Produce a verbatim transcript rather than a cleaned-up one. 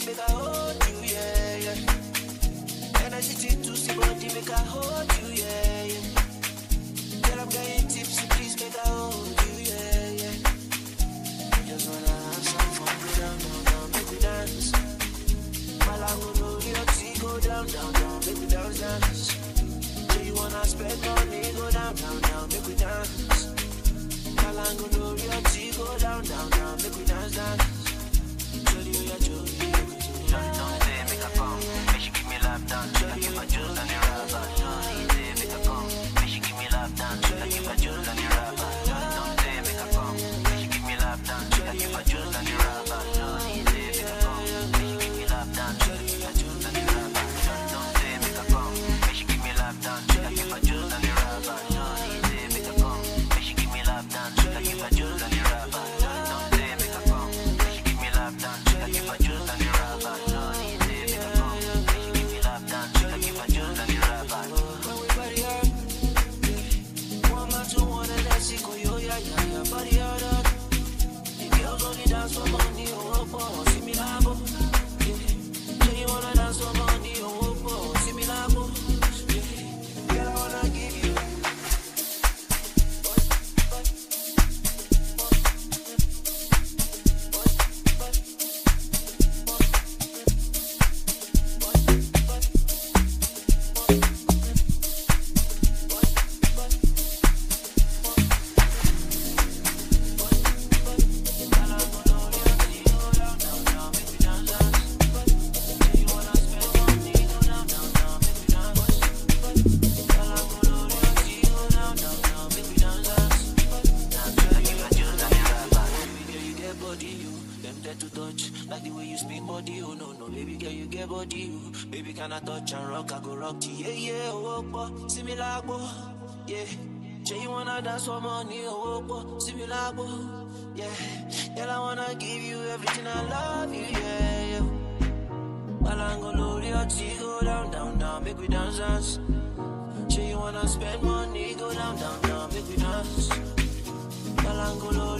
please make I hold you, yeah, yeah. Energy to see body, make I hold you, yeah, yeah. Girl, I'm getting tipsy, please make I hold you, yeah, yeah. Just wanna have some fun, go down, down, down, make we dance. Malango no realty, go down, down, down, make we dance, dance. Do you wanna spend money, go down, down, down, make we dance. Malango no realty, go down, down, down, make we dance, dance. Jolly, oh yeah, jolly, Don't, don't say make her come, make she give me lap dance. I give her juice and the rubber. Don't say make her come, make she give me lap dance. I give her juice and the rubber. Don't, don't say make her come, make she give me lap dance. I give her juice and the rubber. Don't say make her come, make she give me lap dance. I give her juice and the rubber. Don't, don't say make her come, make she give me lap dance. I give her juice and the rubber. Don't say make her come, make she give me lap dance. I give her juice and the rubber. Don't, don't say make her come, make she give me lap dance. I give her juice and the rubber. Don't say make her come, make she give me lap dance. I give her juice and the rubber. when we body hard, yeah. One man to one and let's see, go yo, yeah, yeah, yeah, body hard, hard. The girls only dance for money, oh, oh, oh, see me like, oh, yeah. So you wanna dance for money, oh, oh, oh, see me like, oh, yeah. Girl, I wanna give you. Like the way you spin body, oh no, no, baby girl, you get body, oh. Baby, can I touch and rock, I go rock to you, yeah, yeah, oh, oh, see me like, oh, yeah. Say you wanna dance for money, oh, oh, see me like, oh, yeah. Girl, I wanna give you everything, I love you, yeah, yeah. While I'm gonna lose your tea, go down, down, down, make we dance, dance. Say you wanna spend money, go down, down, down, make we dance. While I'm gonna